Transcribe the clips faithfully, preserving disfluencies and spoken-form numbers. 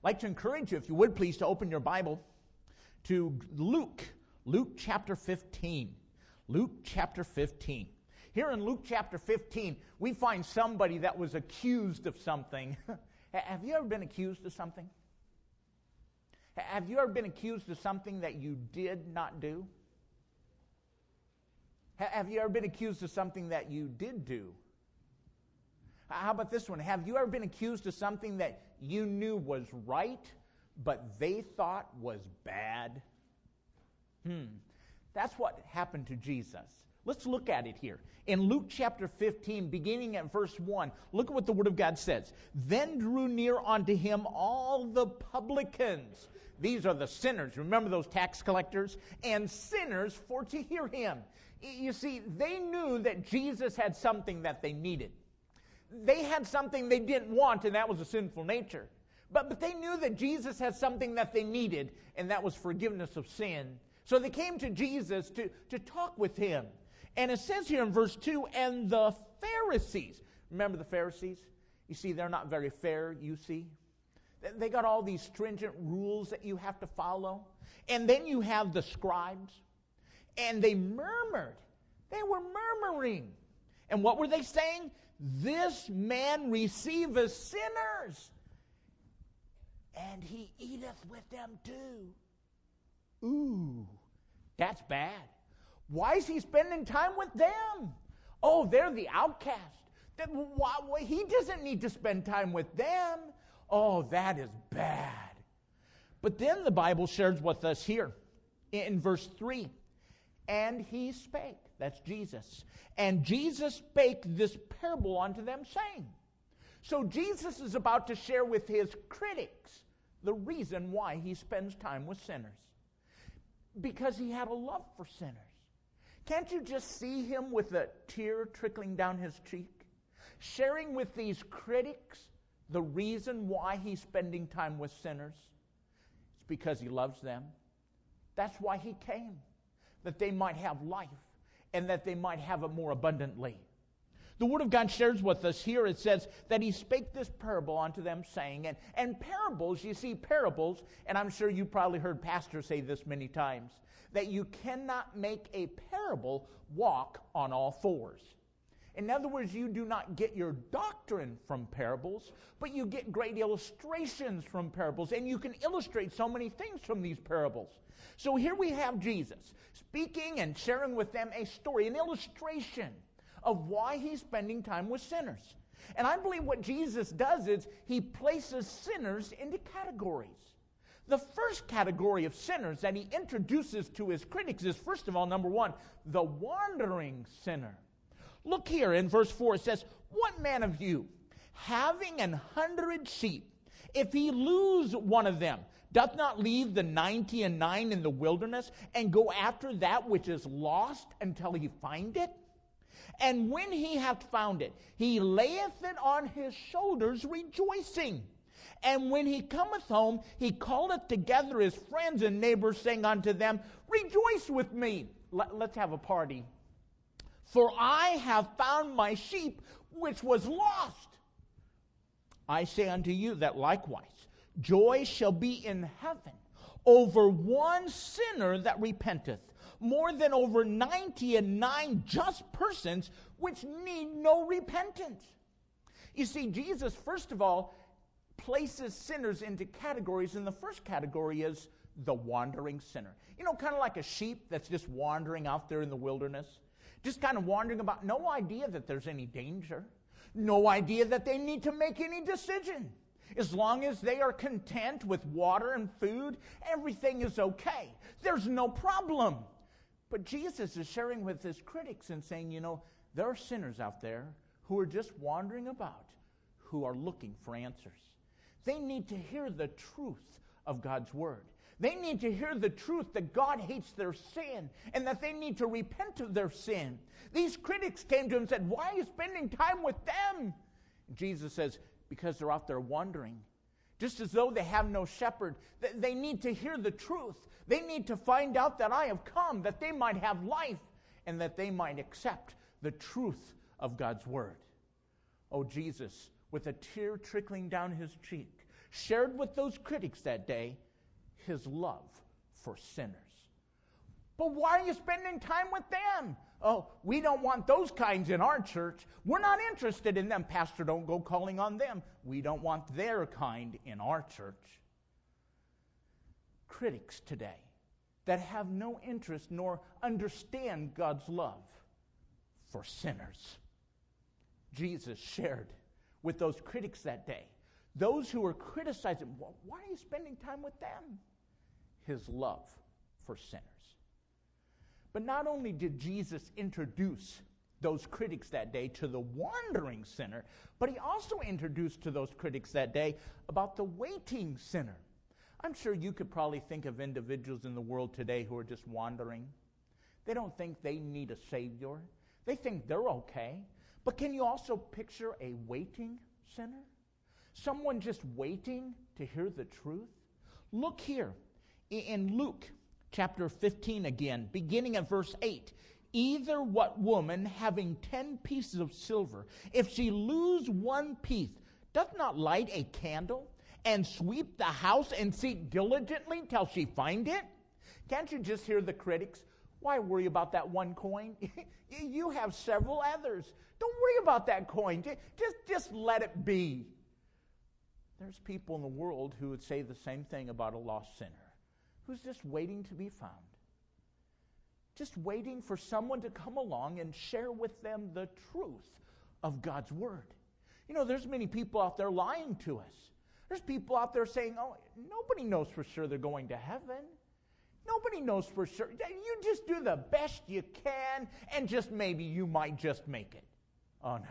like to encourage you, if you would please, to open your Bible to Luke, Luke chapter fifteen. Luke chapter fifteen. Here in Luke chapter fifteen, we find somebody that was accused of something. Have you ever been accused of something? Have you ever been accused of something that you did not do? Have you ever been accused of something that you did do? How about this one? Have you ever been accused of something that you knew was right, but they thought was bad? Hmm. That's what happened to Jesus. Let's look at it here. In Luke chapter fifteen, beginning at verse one, look at what the Word of God says. Then drew near unto him all the publicans. These are the sinners. Remember those tax collectors? And sinners for to hear him. You see, they knew that Jesus had something that they needed. They had something they didn't want, and that was a sinful nature. But, but they knew that Jesus had something that they needed, and that was forgiveness of sin. So they came to Jesus to, to talk with him. And it says here in verse two, and the Pharisees. Remember the Pharisees? You see, they're not very fair, you see. They got all these stringent rules that you have to follow. And then you have the scribes. And they murmured. They were murmuring. And what were they saying? This man receiveth sinners, and he eateth with them too. Ooh, that's bad. Why is he spending time with them? Oh, they're the outcast. That, why, why, he doesn't need to spend time with them. Oh, that is bad. But then the Bible shares with us here in verse three. And he spake, that's Jesus. And Jesus spake this parable unto them, saying. So Jesus is about to share with his critics the reason why he spends time with sinners. Because he had a love for sinners. Can't you just see him with a tear trickling down his cheek? Sharing with these critics the reason why he's spending time with sinners. It's because he loves them. That's why he came. That they might have life, and that they might have it more abundantly. The Word of God shares with us here, it says that he spake this parable unto them, saying, and, and parables, you see parables, and I'm sure you probably heard pastors say this many times, that you cannot make a parable walk on all fours. In other words, you do not get your doctrine from parables, but you get great illustrations from parables, and you can illustrate so many things from these parables. So here we have Jesus speaking and sharing with them a story, an illustration of why he's spending time with sinners. And I believe what Jesus does is he places sinners into categories. The first category of sinners that he introduces to his critics is, first of all, number one, the wandering sinner. Look here in verse four, it says, what man of you, having an hundred sheep, if he lose one of them, doth not leave the ninety and nine in the wilderness, and go after that which is lost until he find it? And when he hath found it, he layeth it on his shoulders, rejoicing. And when he cometh home, he calleth together his friends and neighbors, saying unto them, rejoice with me. Let, let's have a party. For I have found my sheep which was lost. I say unto you that likewise joy shall be in heaven over one sinner that repenteth, more than over ninety and nine just persons which need no repentance. You see, Jesus, first of all, places sinners into categories, and the first category is the wandering sinner. You know, kind of like a sheep that's just wandering out there in the wilderness. Just kind of wandering about, no idea that there's any danger. No idea that they need to make any decision. As long as they are content with water and food, everything is okay. There's no problem. But Jesus is sharing with his critics and saying, you know, there are sinners out there who are just wandering about, who are looking for answers. They need to hear the truth of God's word. They need to hear the truth that God hates their sin and that they need to repent of their sin. These critics came to him and said, why are you spending time with them? And Jesus says, because they're out there wandering. Just as though they have no shepherd. They need to hear the truth. They need to find out that I have come, that they might have life and that they might accept the truth of God's word. Oh, Jesus, with a tear trickling down his cheek, shared with those critics that day his love for sinners. But why are you spending time with them? Oh, we don't want those kinds in our church. We're not interested in them. Pastor, don't go calling on them. We don't want their kind in our church. Critics today that have no interest nor understand God's love for sinners. Jesus shared with those critics that day, those who were criticizing, well, why are you spending time with them? His love for sinners. But not only did Jesus introduce those critics that day to the wandering sinner, but he also introduced to those critics that day about the waiting sinner. I'm sure you could probably think of individuals in the world today who are just wandering. They don't think they need a Savior. They think they're okay. But can you also picture a waiting sinner? Someone just waiting to hear the truth? Look here in Luke chapter fifteen again, beginning at verse eight. Either what woman having ten pieces of silver, if she lose one piece, doth not light a candle and sweep the house and seek diligently till she find it? Can't you just hear the critics? Why worry about that one coin? You have several others. Don't worry about that coin. Just, just let it be. There's people in the world who would say the same thing about a lost sinner who's just waiting to be found. Just waiting for someone to come along and share with them the truth of God's Word. You know, there's many people out there lying to us. There's people out there saying, oh, nobody knows for sure they're going to heaven. Nobody knows for sure. You just do the best you can, and just maybe you might just make it. Oh, no.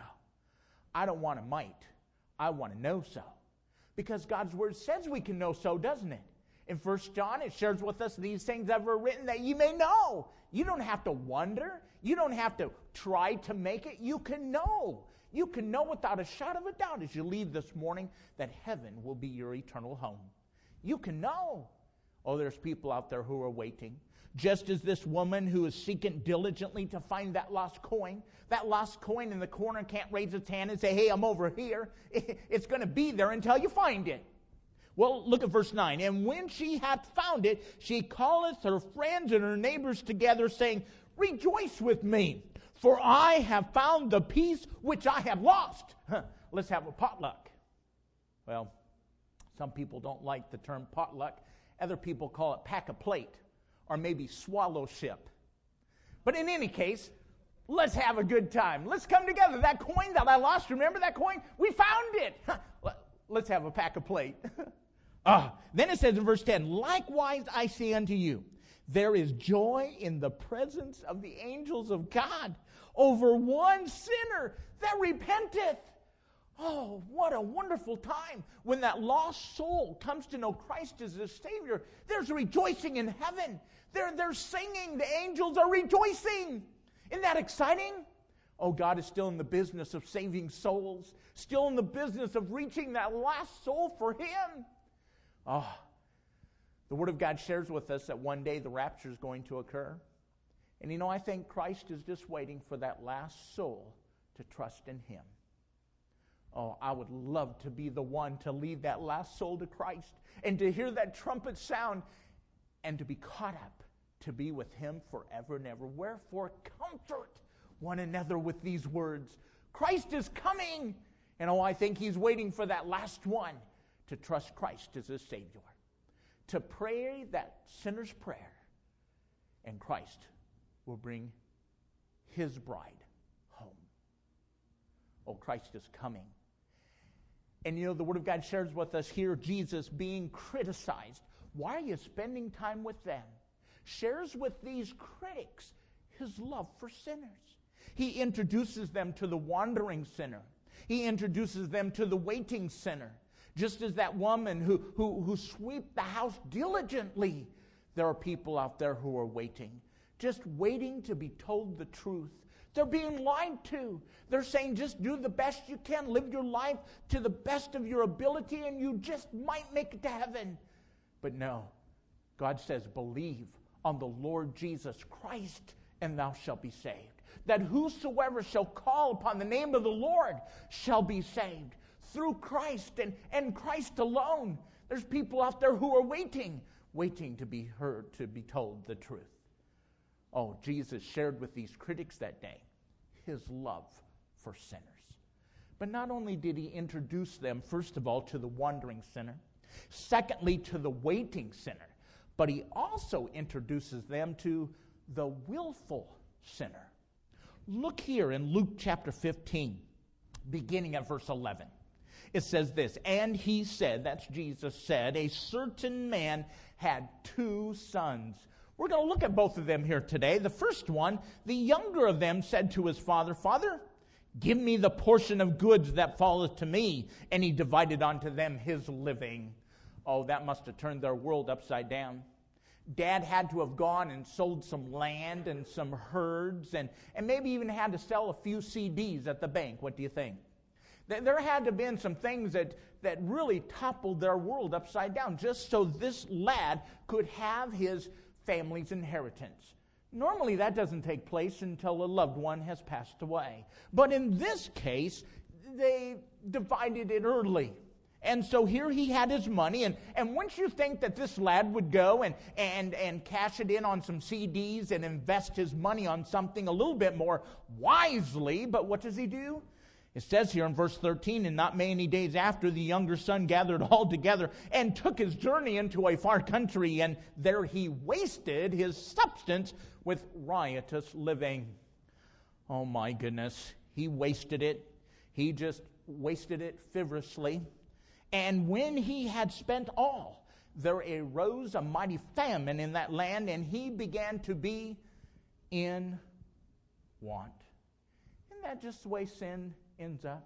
I don't want to might. I want to know so. Because God's Word says we can know so, doesn't it? In First John, it shares with us these things that were written that you may know. You don't have to wonder. You don't have to try to make it. You can know. You can know without a shadow of a doubt as you leave this morning that heaven will be your eternal home. You can know. Oh, there's people out there who are waiting. Just as this woman who is seeking diligently to find that lost coin. That lost coin in the corner can't raise its hand and say, hey, I'm over here. It's going to be there until you find it. Well, look at verse nine. And when she hath found it, she calleth her friends and her neighbors together, saying, rejoice with me, for I have found the piece which I have lost. Huh, let's have a potluck. Well, some people don't like the term potluck. Other people call it pack a plate, or maybe swallow ship. But in any case, let's have a good time. Let's come together. That coin that I lost, remember that coin? We found it. Huh, let's have a pack a plate. Ah, then it says in verse ten, likewise I say unto you, there is joy in the presence of the angels of God over one sinner that repenteth. Oh, what a wonderful time when that lost soul comes to know Christ as his Savior. There's rejoicing in heaven. They're, they're singing. The angels are rejoicing. Isn't that exciting? Oh, God is still in the business of saving souls, still in the business of reaching that last soul for Him. Oh, the Word of God shares with us that one day the rapture is going to occur. And you know, I think Christ is just waiting for that last soul to trust in Him. Oh, I would love to be the one to lead that last soul to Christ and to hear that trumpet sound and to be caught up to be with Him forever and ever. Wherefore, comfort one another with these words. Christ is coming. And oh, I think He's waiting for that last one to trust Christ as his Savior, to pray that sinner's prayer, and Christ will bring His bride home. Oh, Christ is coming. And you know, the Word of God shares with us here, Jesus being criticized. Why are you spending time with them? Shares with these critics His love for sinners. He introduces them to the wandering sinner. He introduces them to the waiting sinner. Just as that woman who, who, who sweep the house diligently, there are people out there who are waiting. Just waiting to be told the truth. They're being lied to. They're saying just do the best you can. Live your life to the best of your ability and you just might make it to heaven. But no. God says believe on the Lord Jesus Christ and thou shalt be saved. That whosoever shall call upon the name of the Lord shall be saved. through Christ and, and Christ alone. There's people out there who are waiting, waiting to be heard, to be told the truth. Oh, Jesus shared with these critics that day his love for sinners. But not only did he introduce them, first of all, to the wandering sinner, secondly, to the waiting sinner, but he also introduces them to the willful sinner. Look here in Luke chapter fifteen, beginning at verse eleven. It says this, and he said, that's Jesus said, a certain man had two sons. We're going to look at both of them here today. The first one, the younger of them said to his father, Father, give me the portion of goods that falleth to me. And he divided unto them his living. Oh, that must have turned their world upside down. Dad had to have gone and sold some land and some herds and, and maybe even had to sell a few C Ds at the bank. What do you think? There had to have been some things that, that really toppled their world upside down just so this lad could have his family's inheritance. Normally that doesn't take place until a loved one has passed away. But in this case, they divided it early. And so here he had his money, and, and once you think that this lad would go and, and, and cash it in on some C Ds and invest his money on something a little bit more wisely, but what does he do? It says here in verse thirteen, and not many days after, the younger son gathered all together and took his journey into a far country, and there he wasted his substance with riotous living. Oh my goodness, he wasted it. He just wasted it frivolously. And when he had spent all, there arose a mighty famine in that land, and he began to be in want. Isn't that just the way sin ends up?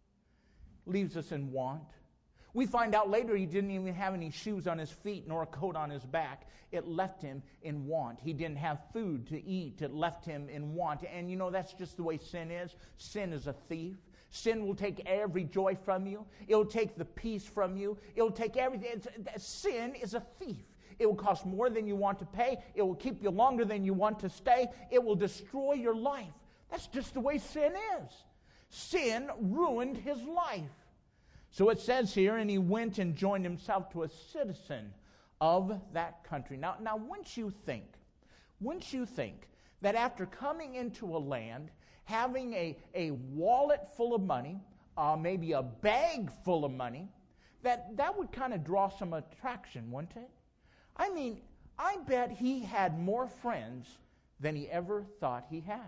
Leaves us in want. We find out later he didn't even have any shoes on his feet nor a coat on his back. It left him in want. He didn't have food to eat. It left him in want. And you know, that's just the way sin is. Sin is a thief. Sin will take every joy from you. It'll take the peace from you. It'll take everything. It's, sin is a thief. It will cost more than you want to pay. It will keep you longer than you want to stay. It will destroy your life. That's just the way sin is. Sin ruined his life. So it says here, and he went and joined himself to a citizen of that country. Now, now once you think, once you think that after coming into a land, having a, a wallet full of money, uh, maybe a bag full of money, that, that would kind of draw some attraction, wouldn't it? I mean, I bet he had more friends than he ever thought he had.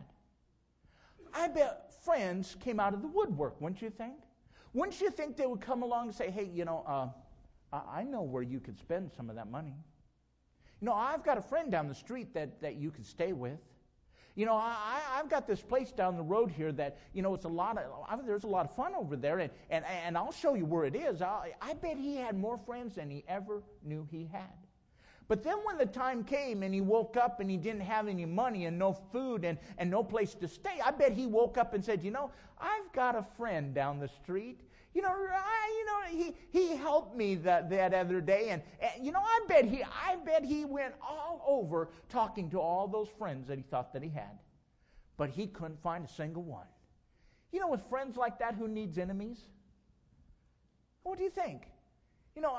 I bet friends came out of the woodwork, wouldn't you think? Wouldn't you think they would come along and say, hey, you know, uh, I know where you could spend some of that money. You know, I've got a friend down the street that, that you could stay with. You know, I, I've got this place down the road here that, you know, it's a lot of, I, there's a lot of fun over there, and, and, and I'll show you where it is. I, I bet he had more friends than he ever knew he had. But then when the time came and he woke up and he didn't have any money and no food and, and no place to stay, I bet he woke up and said, you know, I've got a friend down the street. You know, I, you know, he he helped me that, that other day, and, and you know, I bet he I bet he went all over talking to all those friends that he thought that he had, but he couldn't find a single one. You know, with friends like that, who needs enemies? What do you think? You know,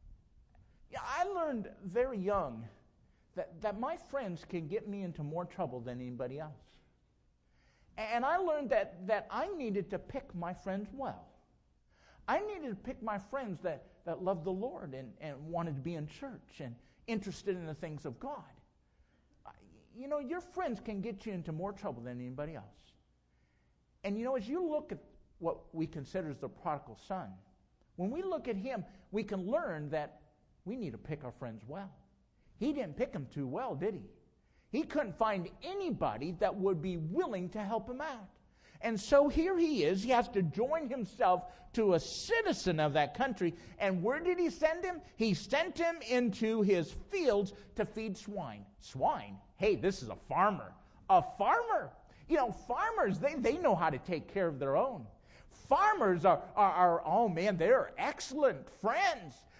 I learned very young that that my friends can get me into more trouble than anybody else, and I learned that that I needed to pick my friends well. I needed to pick my friends that, that loved the Lord and, and wanted to be in church and interested in the things of God. You know, your friends can get you into more trouble than anybody else. And you know, as you look at what we consider as the prodigal son, when we look at him, we can learn that we need to pick our friends well. He didn't pick them too well, did he? He couldn't find anybody that would be willing to help him out. And so here he is. He has to join himself to a citizen of that country. And where did he send him? He sent him into his fields to feed swine. Swine? Hey, this is a farmer. A farmer. You know, farmers, they, they know how to take care of their own. Farmers are, are, are, oh man, they're excellent friends.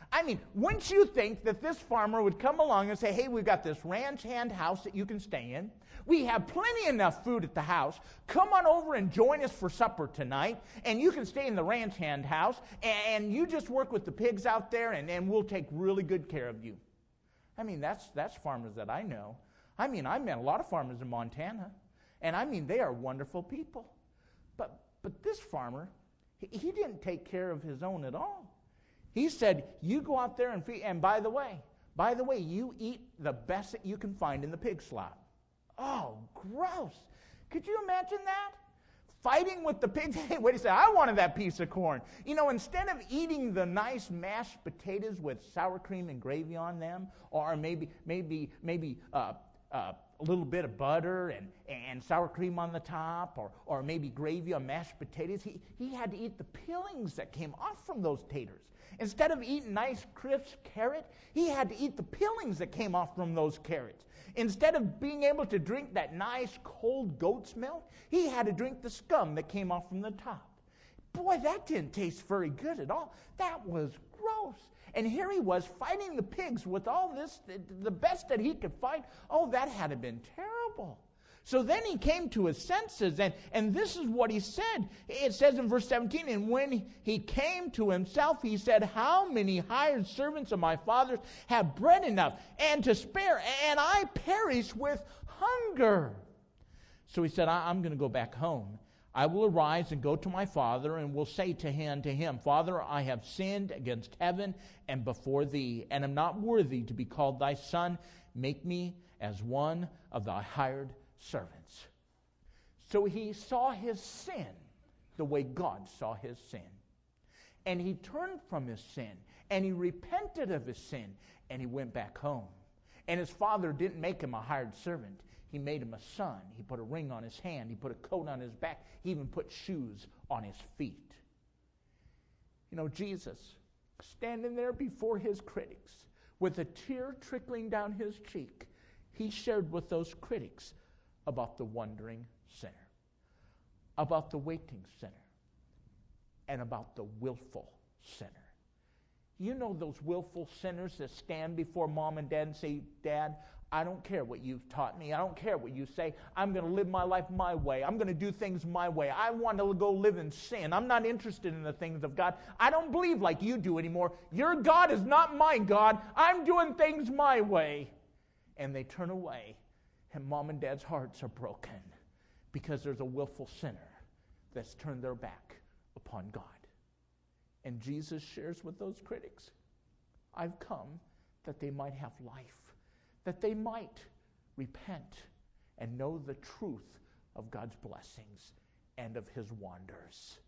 I mean, wouldn't you think that this farmer would come along and say, hey, we've got this ranch hand house that you can stay in. We have plenty enough food at the house. Come on over and join us for supper tonight, and you can stay in the ranch hand house, and you just work with the pigs out there, and, and we'll take really good care of you. I mean, that's that's farmers that I know. I mean, I met a lot of farmers in Montana, and I mean, they are wonderful people. But but this farmer, he, he didn't take care of his own at all. He said, you go out there and feed, and by the way, by the way, you eat the best that you can find in the pig slop. Oh, gross. Could you imagine that? Fighting with the pigs. Hey, wait a second, I wanted that piece of corn. You know, instead of eating the nice mashed potatoes with sour cream and gravy on them, or maybe maybe maybe uh, uh, a little bit of butter and, and sour cream on the top, or or maybe gravy on mashed potatoes, he, he had to eat the peelings that came off from those taters. Instead of eating nice crisp carrot, he had to eat the peelings that came off from those carrots. Instead of being able to drink that nice cold goat's milk, he had to drink the scum that came off from the top. Boy, that didn't taste very good at all. That was gross. And here he was fighting the pigs with all this, the, the best that he could find. Oh, that had to have been terrible. So then he came to his senses, and, and this is what he said. It says in verse seventeen, and when he came to himself, he said, how many hired servants of my father's have bread enough and to spare, and I perish with hunger? So he said, I, I'm going to go back home. I will arise and go to my father, and will say to him, to him, Father, I have sinned against heaven and before thee, and am not worthy to be called thy son. Make me as one of thy hired servants. So he saw his sin the way God saw his sin. And he turned from his sin, and he repented of his sin, and he went back home. And his father didn't make him a hired servant. He made him a son. He put a ring on his hand. He put a coat on his back. He even put shoes on his feet. You know, Jesus, standing there before his critics, with a tear trickling down his cheek, he shared with those critics about the wandering sinner, about the waiting sinner, and about the willful sinner. You know those willful sinners that stand before mom and dad and say, Dad, I don't care what you've taught me. I don't care what you say. I'm going to live my life my way. I'm going to do things my way. I want to go live in sin. I'm not interested in the things of God. I don't believe like you do anymore. Your God is not my God. I'm doing things my way. And they turn away, and mom and dad's hearts are broken because there's a willful sinner that's turned their back upon God. And Jesus shares with those critics, I've come that they might have life, that they might repent and know the truth of God's blessings and of his wonders.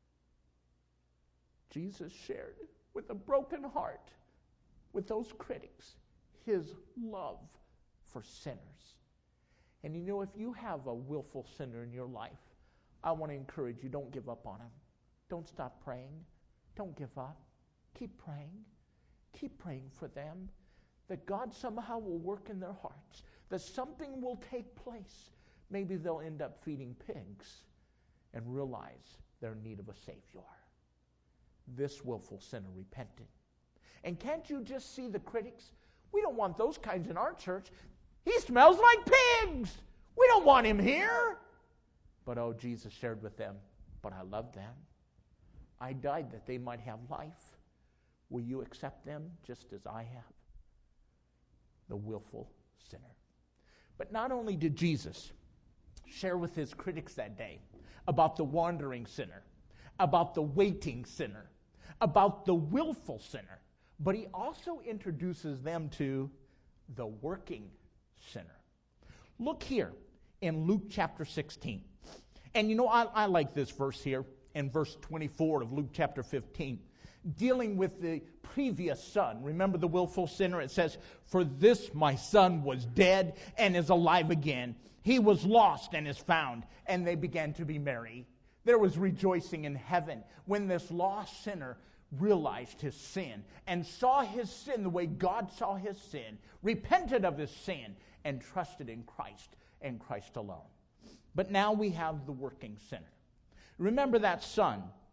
Jesus shared with a broken heart with those critics his love for sinners. And you know, if you have a willful sinner in your life, I want to encourage you, don't give up on him. Don't stop praying. Don't give up. Keep praying. Keep praying for them, that God somehow will work in their hearts, that something will take place. Maybe they'll end up feeding pigs and realize they're in need of a Savior. This willful sinner repented. And can't you just see the critics? We don't want those kinds in our church. He smells like pigs. We don't want him here. But oh, Jesus shared with them, but I love them. I died that they might have life. Will you accept them just as I have? The willful sinner. But not only did Jesus share with his critics that day about the wandering sinner, about the waiting sinner, about the willful sinner, but he also introduces them to the working sinner. Look here in Luke chapter sixteen. And you know, I, I like this verse here in verse twenty-four of Luke chapter fifteen, dealing with the previous son. Remember the willful sinner? It says, for this my son was dead and is alive again. He was lost and is found. And they began to be merry. There was rejoicing in heaven when this lost sinner realized his sin and saw his sin the way God saw his sin, repented of his sin, and trusted in Christ and Christ alone. But now we have the working sinner. Remember that son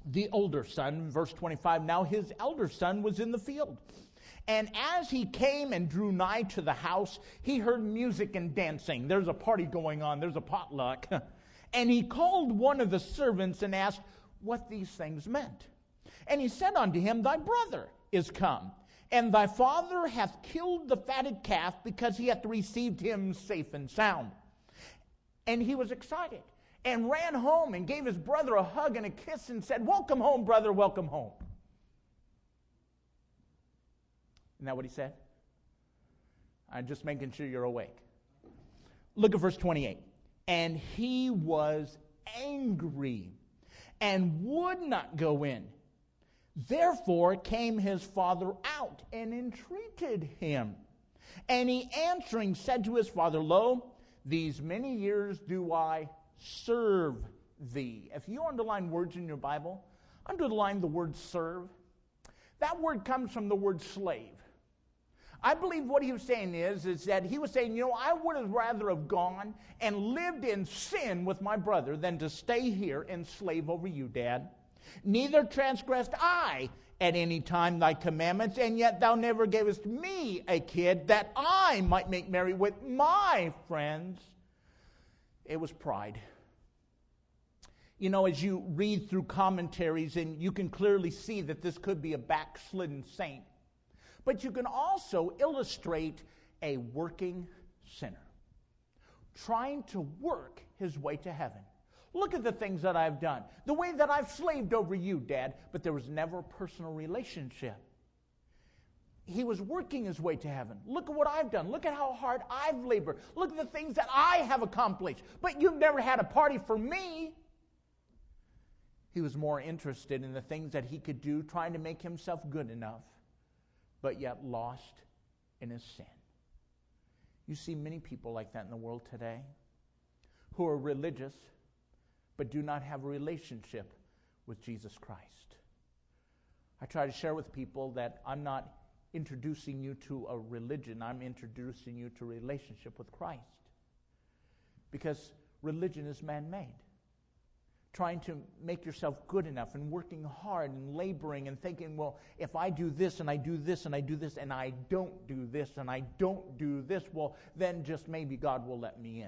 the older son. Verse twenty-five, now his elder son was in the field. And as he came and drew nigh to the house, he heard music and dancing. There's a party going on. There's a potluck. And he called one of the servants and asked what these things meant. And he said unto him, thy brother is come, and thy father hath killed the fatted calf, because he hath received him safe and sound. And he was excited, and ran home and gave his brother a hug and a kiss and said, welcome home, brother, welcome home. Isn't that what he said? I'm just making sure you're awake. Look at verse twenty-eight. And he was angry and would not go in. Therefore came his father out and entreated him. And he answering said to his father, lo, these many years do I serve thee. If you underline words in your Bible, underline the word serve. That word comes from the word slave. I believe what he was saying is, is that he was saying, you know, I would have rather have gone and lived in sin with my brother than to stay here and slave over you, Dad. Neither transgressed I at any time thy commandments, and yet thou never gavest me a kid that I might make merry with my friends. It was pride. You know, as you read through commentaries, and you can clearly see that this could be a backslidden saint, but you can also illustrate a working sinner trying to work his way to heaven. Look at the things that I've done, the way that I've slaved over you, Dad, but there was never a personal relationship. He was working his way to heaven. Look at what I've done. Look at how hard I've labored. Look at the things that I have accomplished, but you've never had a party for me. He was more interested in the things that he could do, trying to make himself good enough, but yet lost in his sin. You see many people like that in the world today, who are religious, but do not have a relationship with Jesus Christ. I try to share with people that I'm not introducing you to a religion, I'm introducing you to a relationship with Christ. Because religion is man-made. Trying to make yourself good enough and working hard and laboring and thinking, well, if I do this and I do this and I do this and I don't do this and I don't do this, well, then just maybe God will let me in.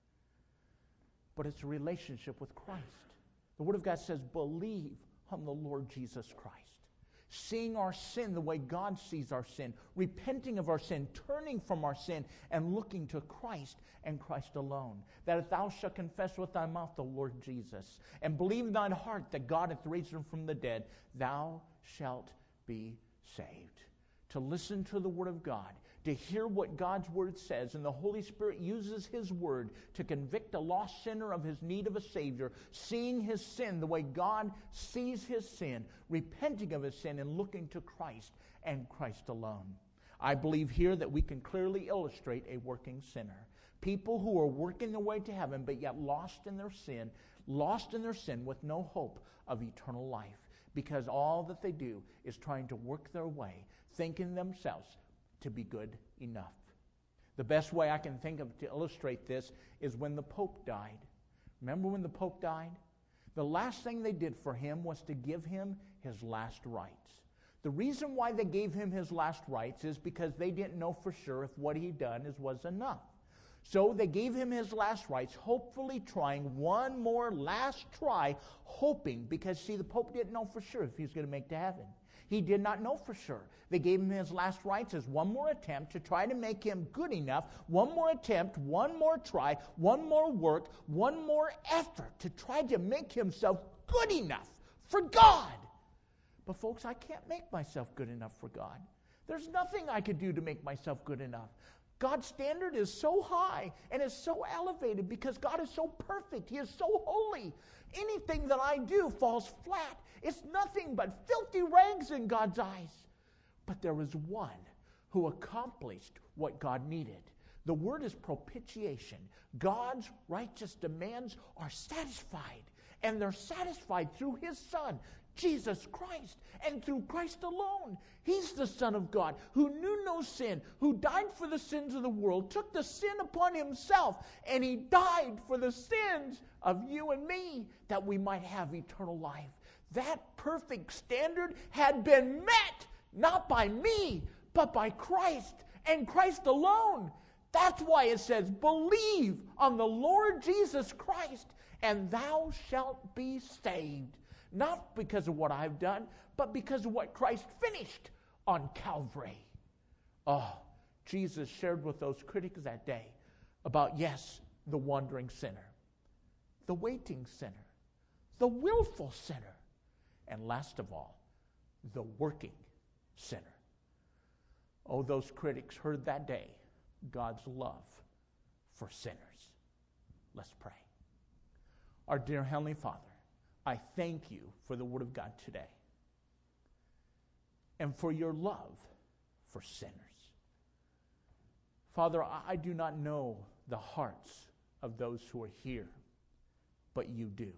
But it's a relationship with Christ. The Word of God says, believe on the Lord Jesus Christ. Seeing our sin the way God sees our sin, repenting of our sin, turning from our sin, and looking to Christ and Christ alone. That if thou shalt confess with thy mouth the Lord Jesus, and believe in thine heart that God hath raised him from the dead, thou shalt be saved. To listen to the Word of God, to hear what God's Word says, and the Holy Spirit uses His Word to convict a lost sinner of his need of a Savior, seeing his sin the way God sees his sin, repenting of his sin, and looking to Christ and Christ alone. I believe here that we can clearly illustrate a working sinner. People who are working their way to heaven, but yet lost in their sin, lost in their sin with no hope of eternal life, because all that they do is trying to work their way, thinking themselves to be good enough. The best way I can think of to illustrate this is when the Pope died. Remember when the Pope died? The last thing they did for him was to give him his last rites. The reason why they gave him his last rites is because they didn't know for sure if what he'd done is, was enough. So they gave him his last rites, hopefully trying one more last try, hoping, because see, the Pope didn't know for sure if he was going to make it to heaven. He did not know for sure. They gave him his last rites as one more attempt to try to make him good enough, one more attempt, one more try, one more work, one more effort to try to make himself good enough for God. But folks, I can't make myself good enough for God. There's nothing I could do to make myself good enough. God's standard is so high and is so elevated because God is so perfect. He is so holy. Anything that I do falls flat. It's nothing but filthy rags in God's eyes. But there is one who accomplished what God needed. The word is propitiation. God's righteous demands are satisfied. And they're satisfied through His Son, Jesus Christ, and through Christ alone. He's the Son of God who knew no sin, who died for the sins of the world, took the sin upon Himself, and He died for the sins of you and me that we might have eternal life. That perfect standard had been met, not by me, but by Christ and Christ alone. That's why it says, believe on the Lord Jesus Christ, and thou shalt be saved. Not because of what I've done, but because of what Christ finished on Calvary. Oh, Jesus shared with those critics that day about, yes, the wandering sinner, the waiting sinner, the willful sinner, and last of all, the working sinner. Oh, those critics heard that day God's love for sinners. Let's pray. Our dear Heavenly Father, I thank you for the Word of God today and for your love for sinners. Father, I do not know the hearts of those who are here, but you do.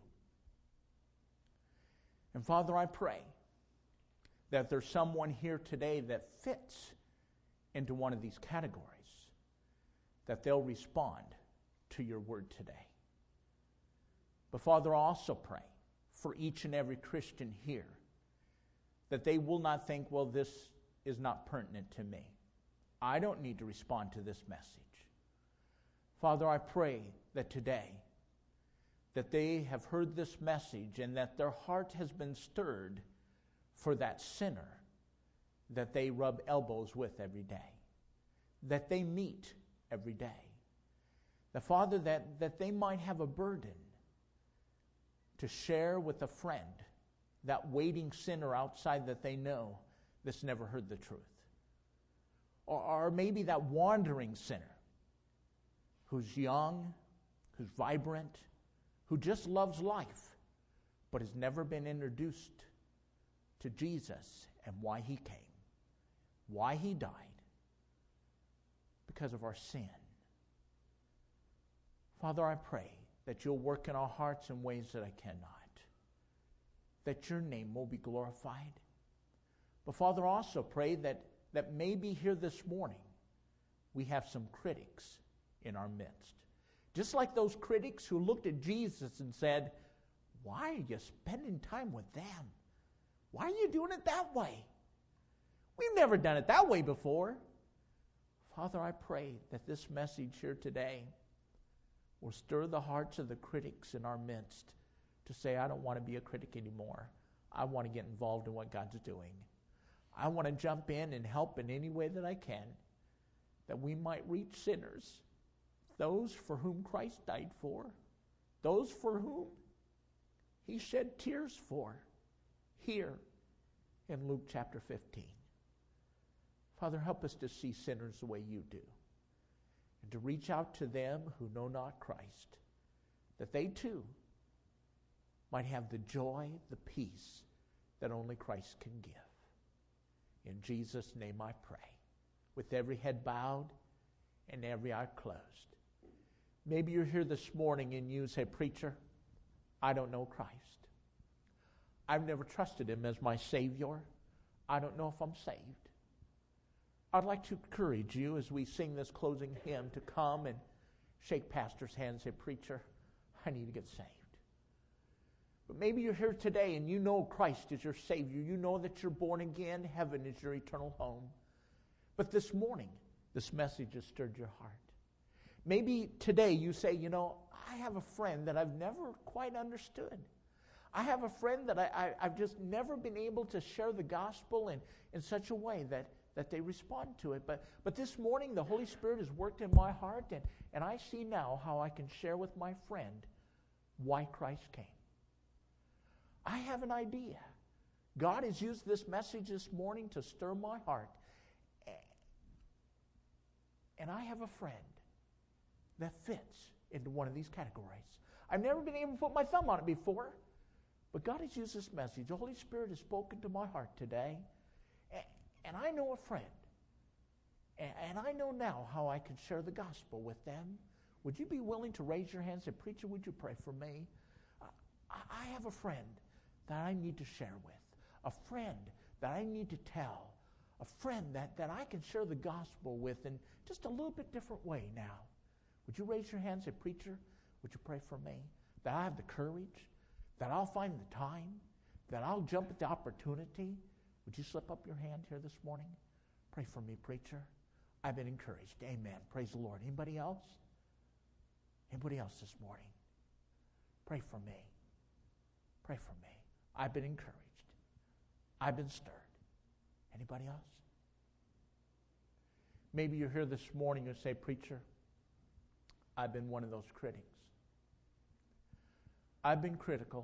And Father, I pray that there's someone here today that fits into one of these categories, that they'll respond to your word today. But Father, I also pray for each and every Christian here that they will not think, well, this is not pertinent to me. I don't need to respond to this message. Father, I pray that today that they have heard this message and that their heart has been stirred for that sinner that they rub elbows with every day, that they meet every day. The Father, that, that they might have a burden to share with a friend, that waiting sinner outside that they know that's never heard the truth. Or, or maybe that wandering sinner who's young, who's vibrant, who just loves life, but has never been introduced to Jesus and why he came, why he died, because of our sin. Father, I pray that you'll work in our hearts in ways that I cannot, that your name will be glorified. But Father, I also pray that, that maybe here this morning we have some critics in our midst. Just like those critics who looked at Jesus and said, why are you spending time with them? Why are you doing it that way? We've never done it that way before. Father, I pray that this message here today will stir the hearts of the critics in our midst to say, I don't want to be a critic anymore. I want to get involved in what God's doing. I want to jump in and help in any way that I can, that we might reach sinners, those for whom Christ died for, those for whom he shed tears for, here in Luke chapter fifteen. Father, help us to see sinners the way you do, and to reach out to them who know not Christ, that they too might have the joy, the peace that only Christ can give. In Jesus' name I pray, with every head bowed and every eye closed. Maybe you're here this morning and you say, preacher, I don't know Christ. I've never trusted him as my Savior. I don't know if I'm saved. I'd like to encourage you as we sing this closing hymn to come and shake pastor's hand and say, preacher, I need to get saved. But maybe you're here today and you know Christ is your Savior. You know that you're born again. Heaven is your eternal home. But this morning, this message has stirred your heart. Maybe today you say, you know, I have a friend that I've never quite understood. I have a friend that I, I, I've just never been able to share the gospel in, in such a way that, that they respond to it. But, but this morning, the Holy Spirit has worked in my heart, and, and I see now how I can share with my friend why Christ came. I have an idea. God has used this message this morning to stir my heart. And I have a friend that fits into one of these categories. I've never been able to put my thumb on it before, but God has used this message. The Holy Spirit has spoken to my heart today, and I know a friend, and I know now how I can share the gospel with them. Would you be willing to raise your hand and say, preacher, would you pray for me? I have a friend that I need to share with, a friend that I need to tell, a friend that, that I can share the gospel with in just a little bit different way now. Would you raise your hand and say, preacher, would you pray for me? That I have the courage, that I'll find the time, that I'll jump at the opportunity. Would you slip up your hand here this morning? Pray for me, preacher. I've been encouraged. Amen. Praise the Lord. Anybody else? Anybody else this morning? Pray for me. Pray for me. I've been encouraged. I've been stirred. Anybody else? Maybe you're here this morning and say, preacher, I've been one of those critics. I've been critical.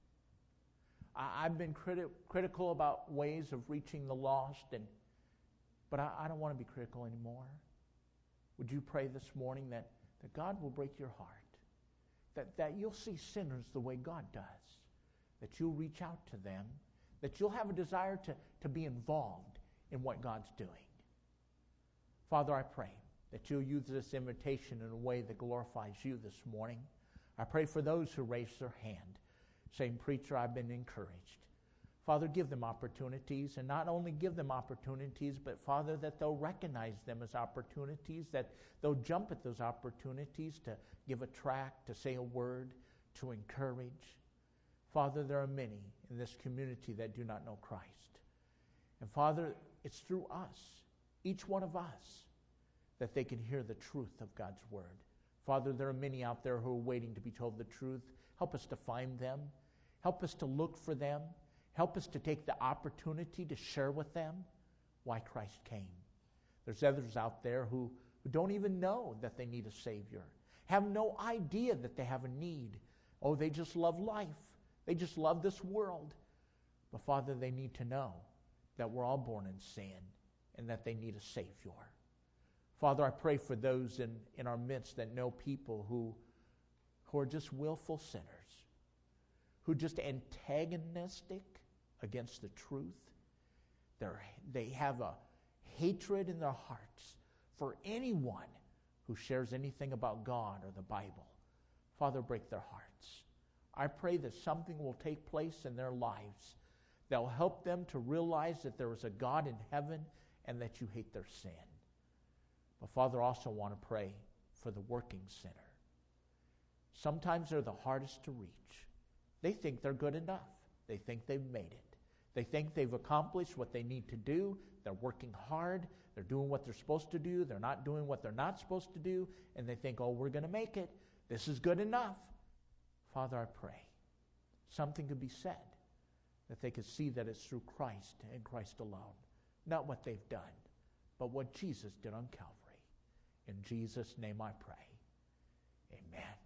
I, I've been criti- critical about ways of reaching the lost, and but I, I don't want to be critical anymore. Would you pray this morning that, that God will break your heart, that, that you'll see sinners the way God does, that you'll reach out to them, that you'll have a desire to, to be involved in what God's doing. Father, I pray that you'll use this invitation in a way that glorifies you this morning. I pray for those who raise their hand, saying, preacher, I've been encouraged. Father, give them opportunities, and not only give them opportunities, but Father, that they'll recognize them as opportunities, that they'll jump at those opportunities to give a tract, to say a word, to encourage. Father, there are many in this community that do not know Christ. And Father, it's through us, each one of us, that they can hear the truth of God's word. Father, there are many out there who are waiting to be told the truth. Help us to find them. Help us to look for them. Help us to take the opportunity to share with them why Christ came. There's others out there who, who don't even know that they need a Savior, have no idea that they have a need. Oh, they just love life. They just love this world. But Father, they need to know that we're all born in sin and that they need a Savior. Father, I pray for those in, in our midst that know people who, who are just willful sinners, who are just antagonistic against the truth. They're, they have a hatred in their hearts for anyone who shares anything about God or the Bible. Father, break their hearts. I pray that something will take place in their lives that will help them to realize that there is a God in heaven and that you hate their sin. But Father, I also want to pray for the working sinner. Sometimes they're the hardest to reach. They think they're good enough. They think they've made it. They think they've accomplished what they need to do. They're working hard. They're doing what they're supposed to do. They're not doing what they're not supposed to do. And they think, oh, we're going to make it. This is good enough. Father, I pray something could be said, that they could see that it's through Christ and Christ alone. Not what they've done, but what Jesus did on Calvary. In Jesus' name I pray. Amen.